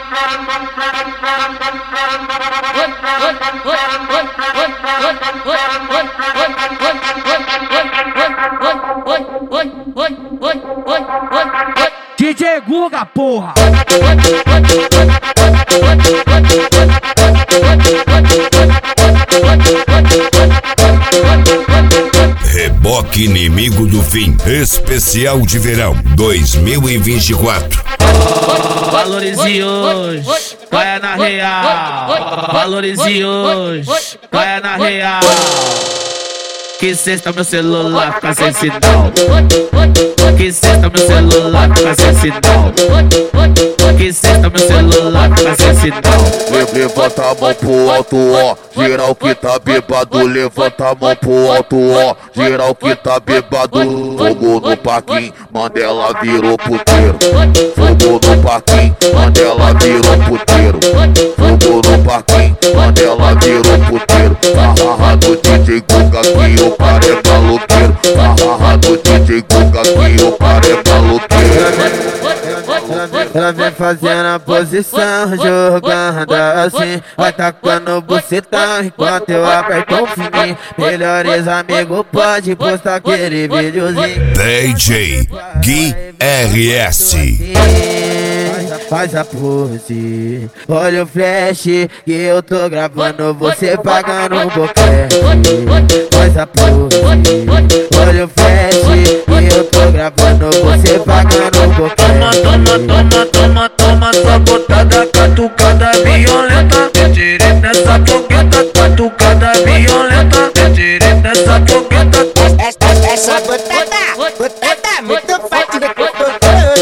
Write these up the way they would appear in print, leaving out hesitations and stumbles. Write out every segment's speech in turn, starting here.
DJ Guga, porra! Reboque Inimigo do Fim, especial de verão 2024. Valorize hoje, caia na real. Valorize hoje, caia na real. Que cesta meu celular fica sem sinal. Que cesta meu celular fica sem sinal. Que cesta meu celular fica sem sinal. Levanta a mão pro alto, ó. Geral que tá bêbado, levanta a mão pro alto, ó. Geral que tá bêbado. Fogo no parquinho, Mandela virou puteiro. Fogo no parquinho, Mandela virou puteiro. Fogo no parquinho, Mandela virou puteiro. Hahaha do DJ Guga que o cara é maloqueiro. Hahaha do DJ Guga que o cara é maloqueiro. Ela vem fazendo a posição, jogando assim, vai tacando bucetão enquanto eu aperto o fininho. Melhores amigos pode postar aquele videozinho. DJ Gui RS. Faz a pose, olha o flash que eu tô gravando, você pagando um boquete. Faz a pose, olha o flash que eu tô gravando, você pagando um boquete. Toma essa botada, catucada violenta. Tirei nessa fogueta, catucada violenta. Tirei nessa fogueta. Essa botada muito forte da gostosa.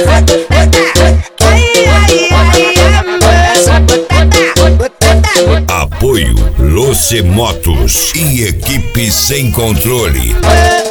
Essa botada. Apoio Luce Motos e equipe Sem Controle.